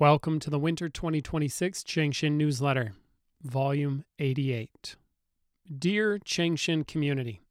Welcome to the Winter 2026 Changshin Newsletter, Volume 88. Dear Changshin Community,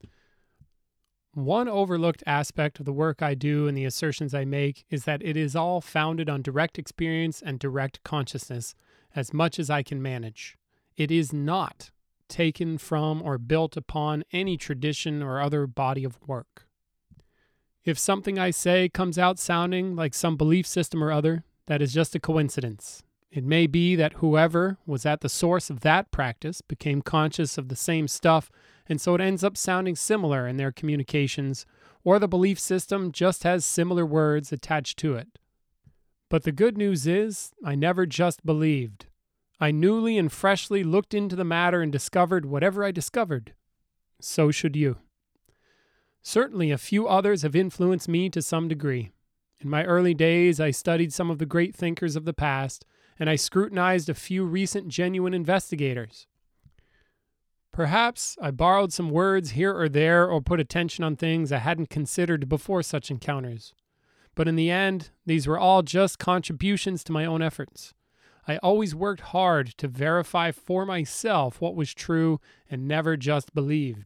one overlooked aspect of the work I do and the assertions I make is that it is all founded on direct experience and direct consciousness as much as I can manage. It is not taken from or built upon any tradition or other body of work. If something I say comes out sounding like some belief system or other, that is just a coincidence. It may be that whoever was at the source of that practice became conscious of the same stuff, and so it ends up sounding similar in their communications, or the belief system just has similar words attached to it. But the good news is, I never just believed. I newly and freshly looked into the matter and discovered whatever I discovered. So should you. Certainly a few others have influenced me to some degree. In my early days, I studied some of the great thinkers of the past, and I scrutinized a few recent genuine investigators. Perhaps I borrowed some words here or there or put attention on things I hadn't considered before such encounters. But in the end, these were all just contributions to my own efforts. I always worked hard to verify for myself what was true and never just believed.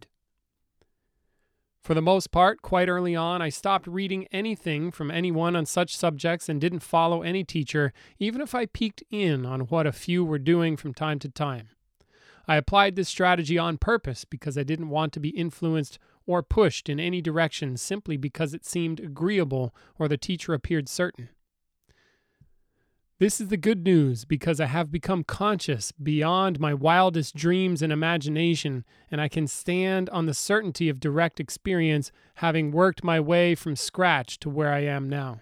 For the most part, quite early on, I stopped reading anything from anyone on such subjects and didn't follow any teacher, even if I peeked in on what a few were doing from time to time. I applied this strategy on purpose because I didn't want to be influenced or pushed in any direction simply because it seemed agreeable or the teacher appeared certain. This is the good news because I have become conscious beyond my wildest dreams and imagination, and I can stand on the certainty of direct experience, having worked my way from scratch to where I am now.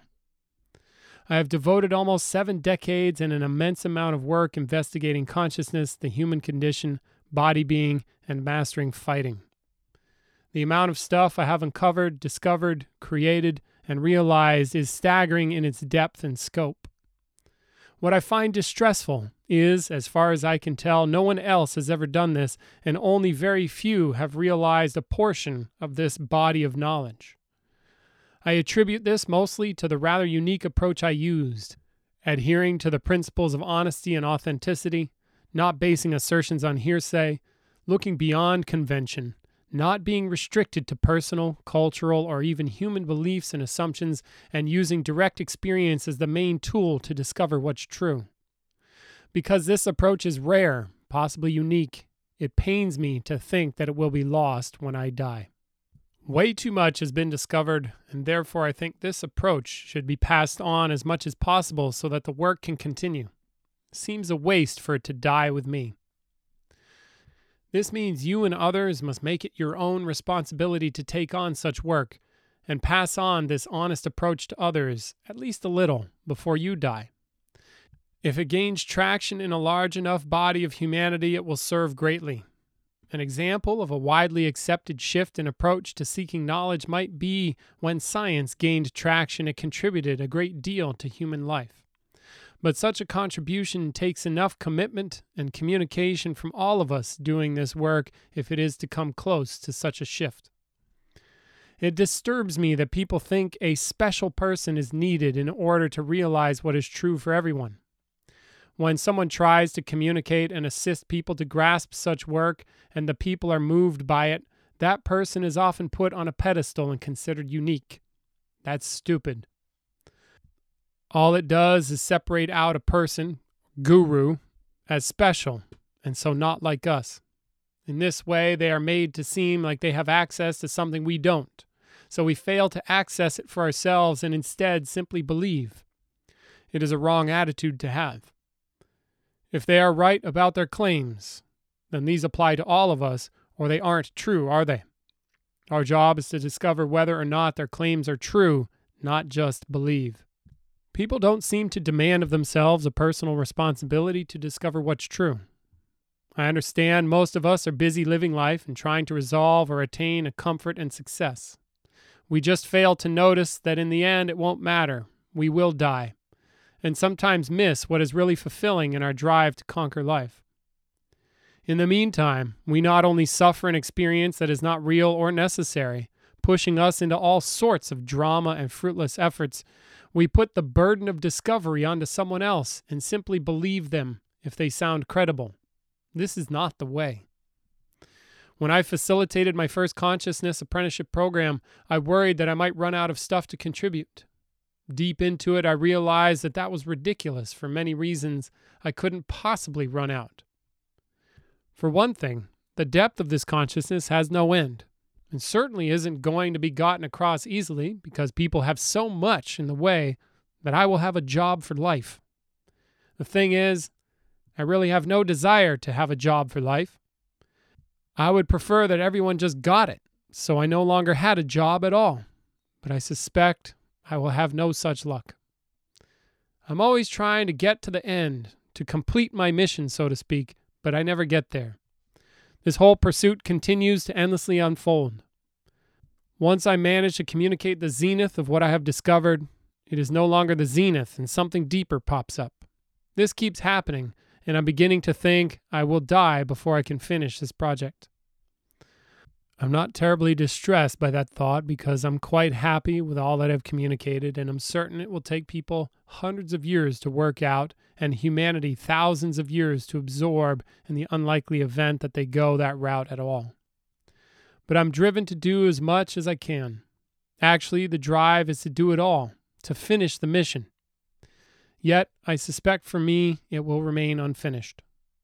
I have devoted almost 7 decades and an immense amount of work investigating consciousness, the human condition, body being, and mastering fighting. The amount of stuff I have uncovered, discovered, created, and realized is staggering in its depth and scope. What I find distressful is, as far as I can tell, no one else has ever done this, and only very few have realized a portion of this body of knowledge. I attribute this mostly to the rather unique approach I used, adhering to the principles of honesty and authenticity, not basing assertions on hearsay, looking beyond convention, not being restricted to personal, cultural, or even human beliefs and assumptions, and using direct experience as the main tool to discover what's true. Because this approach is rare, possibly unique, it pains me to think that it will be lost when I die. Way too much has been discovered, and therefore I think this approach should be passed on as much as possible so that the work can continue. It seems a waste for it to die with me. This means you and others must make it your own responsibility to take on such work and pass on this honest approach to others, at least a little, before you die. If it gains traction in a large enough body of humanity, it will serve greatly. An example of a widely accepted shift in approach to seeking knowledge might be when science gained traction, it contributed a great deal to human life. But such a contribution takes enough commitment and communication from all of us doing this work if it is to come close to such a shift. It disturbs me that people think a special person is needed in order to realize what is true for everyone. When someone tries to communicate and assist people to grasp such work and the people are moved by it, that person is often put on a pedestal and considered unique. That's stupid. All it does is separate out a person, guru, as special, and so not like us. In this way, they are made to seem like they have access to something we don't, so we fail to access it for ourselves and instead simply believe. It is a wrong attitude to have. If they are right about their claims, then these apply to all of us, or they aren't true, are they? Our job is to discover whether or not their claims are true, not just believe. People don't seem to demand of themselves a personal responsibility to discover what's true. I understand most of us are busy living life and trying to resolve or attain a comfort and success. We just fail to notice that in the end it won't matter. We will die, and sometimes miss what is really fulfilling in our drive to conquer life. In the meantime, we not only suffer an experience that is not real or necessary, pushing us into all sorts of drama and fruitless efforts, We put the burden of discovery onto someone else and simply believe them if they sound credible. This is not the way. When I facilitated my first consciousness apprenticeship program, I worried that I might run out of stuff to contribute. Deep into it, I realized that that was ridiculous for many reasons. I couldn't possibly run out. For one thing, the depth of this consciousness has no end, and certainly isn't going to be gotten across easily because people have so much in the way that I will have a job for life. The thing is, I really have no desire to have a job for life. I would prefer that everyone just got it, so I no longer had a job at all. But I suspect I will have no such luck. I'm always trying to get to the end, to complete my mission, so to speak, but I never get there. This whole pursuit continues to endlessly unfold. Once I manage to communicate the zenith of what I have discovered, it is no longer the zenith and something deeper pops up. This keeps happening, and I'm beginning to think I will die before I can finish this project. I'm not terribly distressed by that thought because I'm quite happy with all that I've communicated, and I'm certain it will take people hundreds of years to work out and humanity thousands of years to absorb in the unlikely event that they go that route at all. But I'm driven to do as much as I can. Actually, the drive is to do it all, to finish the mission. Yet, I suspect for me, it will remain unfinished.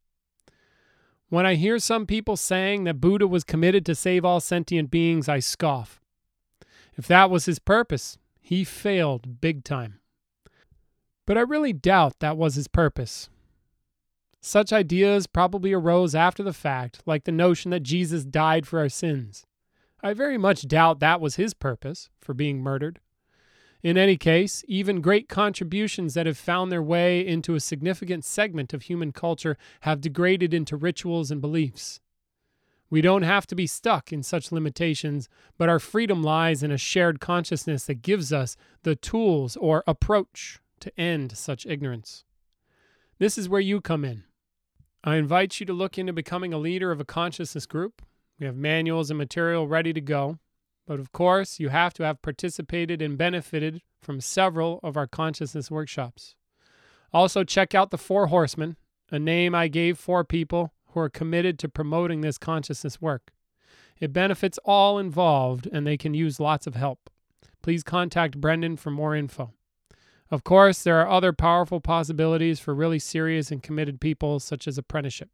When I hear some people saying that Buddha was committed to save all sentient beings, I scoff. If that was his purpose, he failed big time. But I really doubt that was his purpose. Such ideas probably arose after the fact, like the notion that Jesus died for our sins. I very much doubt that was his purpose for being murdered. In any case, even great contributions that have found their way into a significant segment of human culture have degraded into rituals and beliefs. We don't have to be stuck in such limitations, but our freedom lies in a shared consciousness that gives us the tools or approach to end such ignorance. This is where you come in. I invite you to look into becoming a leader of a consciousness group. We have manuals and material ready to go. But of course, you have to have participated and benefited from several of our consciousness workshops. Also, check out the Four Horsemen, a name I gave for people who are committed to promoting this consciousness work. It benefits all involved, and they can use lots of help. Please contact Brendan for more info. Of course, there are other powerful possibilities for really serious and committed people, such as apprenticeship.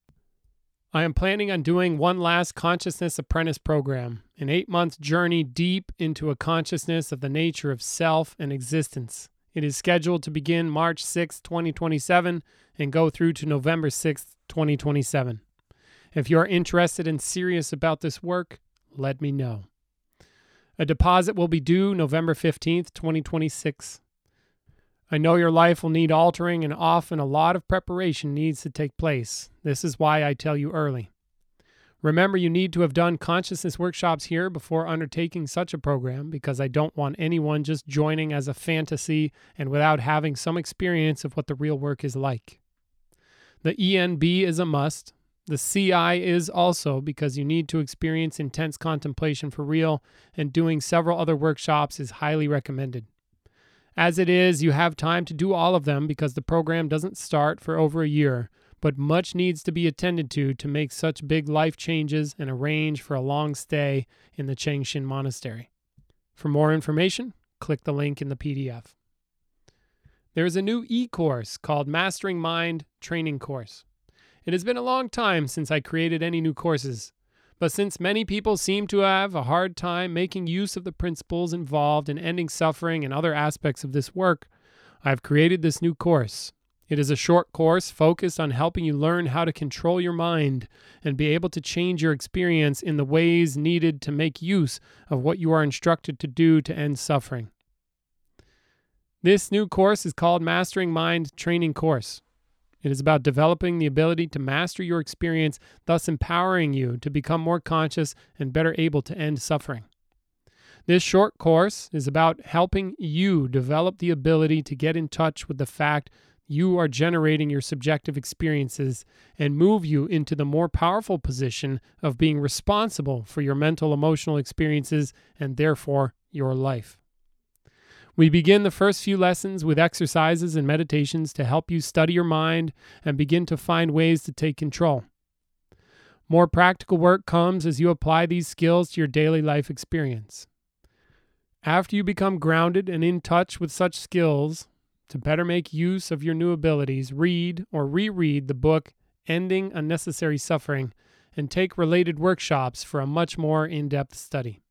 I am planning on doing one last Consciousness Apprentice program, an 8-month journey deep into a consciousness of the nature of self and existence. It is scheduled to begin March 6, 2027 and go through to November 6, 2027. If you are interested and serious about this work, let me know. A deposit will be due November 15th, 2026. I know your life will need altering, and often a lot of preparation needs to take place. This is why I tell you early. Remember, you need to have done consciousness workshops here before undertaking such a program, because I don't want anyone just joining as a fantasy and without having some experience of what the real work is like. The ENB is a must. The CI is also, because you need to experience intense contemplation for real, and doing several other workshops is highly recommended. As it is, you have time to do all of them because the program doesn't start for over a year, but much needs to be attended to make such big life changes and arrange for a long stay in the Changshin Monastery. For more information, click the link in the PDF. There is a new e-course called Mastering Mind Training Course. It has been a long time since I created any new courses, but since many people seem to have a hard time making use of the principles involved in ending suffering and other aspects of this work, I have created this new course. It is a short course focused on helping you learn how to control your mind and be able to change your experience in the ways needed to make use of what you are instructed to do to end suffering. This new course is called Mastering Mind Training Course. It is about developing the ability to master your experience, thus empowering you to become more conscious and better able to end suffering. This short course is about helping you develop the ability to get in touch with the fact you are generating your subjective experiences and move you into the more powerful position of being responsible for your mental, emotional experiences and therefore your life. We begin the first few lessons with exercises and meditations to help you study your mind and begin to find ways to take control. More practical work comes as you apply these skills to your daily life experience. After you become grounded and in touch with such skills, to better make use of your new abilities, read or reread the book Ending Unnecessary Suffering and take related workshops for a much more in-depth study.